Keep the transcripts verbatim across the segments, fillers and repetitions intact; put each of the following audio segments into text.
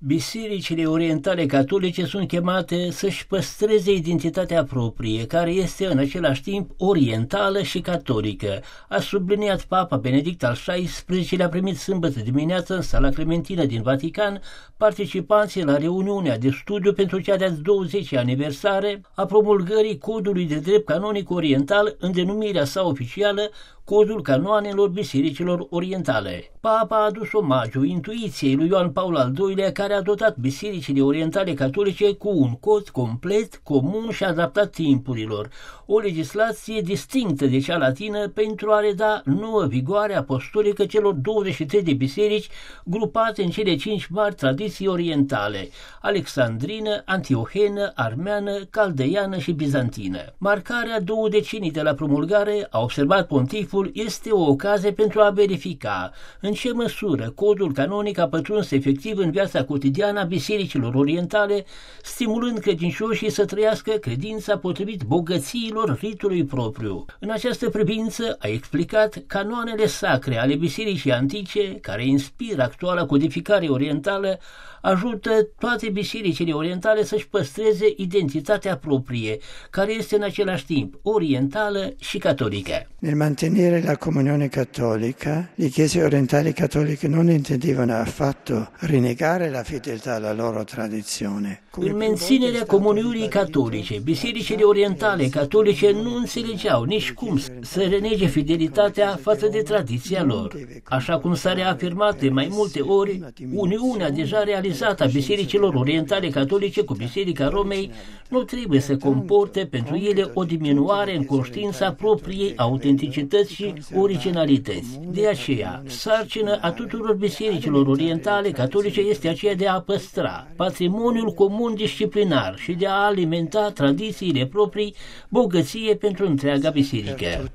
Bisericile orientale catolice sunt chemate să-și păstreze identitatea proprie, care este în același timp orientală și catolică, a subliniat Papa Benedict al șaisprezecelea-lea, primit sâmbătă dimineață în Sala Clementină din Vatican participanții la reuniunea de studiu pentru cea de-a douăzecea aniversare a promulgării Codului de Drept Canonic Oriental în denumirea sa oficială Codul Canoanelor Bisericilor Orientale. Papa a adus omagiu intuiției lui Ioan Paul al doilea, care a dotat bisericile orientale catolice cu un cod complet, comun și adaptat timpurilor, o legislație distinctă de cea latină pentru a reda nouă vigoare apostolică celor douăzeci și trei de biserici grupate în cele cinci mari tradiții orientale: alexandrină, antiohenă, armeană, caldeiană și bizantină. Marcarea două decenii de la promulgare, a observat pontiful, este o ocazie pentru a verifica în ce măsură codul canonic a pătruns efectiv în viața cotidiană a bisericilor orientale, stimulând credincioșii să trăiască credința potrivit bogățiilor ritului propriu. În această privință, a explicat, canoanele sacre ale bisericii antice, care inspiră actuala codificare orientală, ajută toate bisericile orientale să-și păstreze identitatea proprie, care este în același timp orientală și catolică. Nel mantenere la comunione cattolica, le chiese orientali cattoliche non intendevano affatto rinnegare la fedeltà alla loro tradizione. În menținerea comuniunii catolice, bisericile orientale catolice nu înțelegeau nici cum să renege fidelitatea față de tradiția lor. Așa cum s-a reafirmat de mai multe ori, uniunea deja realizată a bisericilor orientale catolice cu Biserica Romei nu trebuie să comporte pentru ele o diminuare în conștiința propriei autenticități și originalități. De aceea, sarcina a tuturor bisericilor orientale catolice este aceea de a păstra patrimoniul comun disciplinar și de a alimenta tradițiile proprii, bogăție pentru întreaga biserică.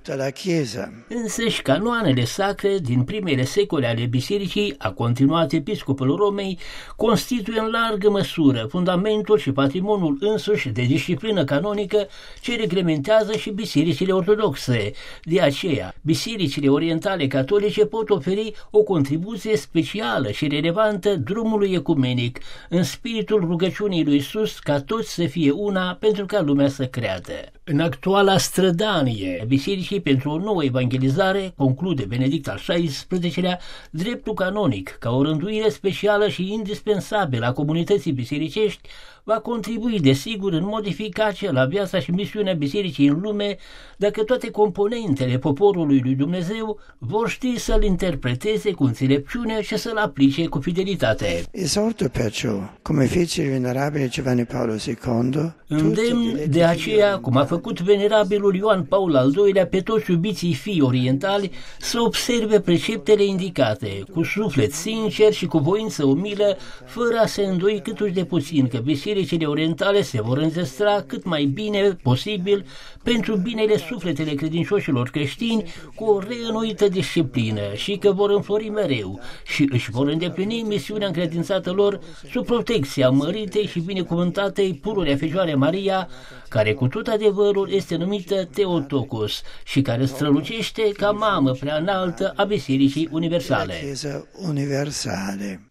Însăși canoanele sacre din primele secole ale bisericii, a continuat episcopul Romei, constituie în largă măsură fundamentul și patrimoniul însuși de disciplină canonică ce reglementează și bisericile ortodoxe. De aceea, bisericile orientale catolice pot oferi o contribuție specială și relevantă drumului ecumenic, în spiritul rugăciunii lui Iisus ca toți să fie una pentru ca lumea să creadă. În actuala strădanie a bisericii pentru o nouă evangelizare, conclude Benedict al șaisprezecelea-lea, dreptul canonic, ca o rânduire specială și indispensabilă a comunității bisericești, va contribui desigur în mod eficace la viața și misiunea bisericii în lume, dacă toate componentele poporului lui Dumnezeu vor ști să-l interpreteze cu înțelepciune și să-l aplice cu fidelitate. Esorto perciò, come fece il venerabile Giovanni Paolo secondo, îndemn de aceea, cum a făcut venerabilul Ioan Paul al doilea, pe toți iubiții fii orientali să observe preceptele indicate, cu suflet sincer și cu voință umilă, fără a se îndoi câtuși de puțin că bisericile orientale se vor înzestra cât mai bine posibil pentru binele sufletele credincioșilor creștini cu o reînnoită disciplină și că vor înflori mereu și își vor îndeplini misiunea încredințată lor sub protecția măritei și binecuvântatei pururea Fecioare Maria, care cu tot adevărul este numită Theotokos și care strălucește ca mamă prea înaltă a Bisericii Universale.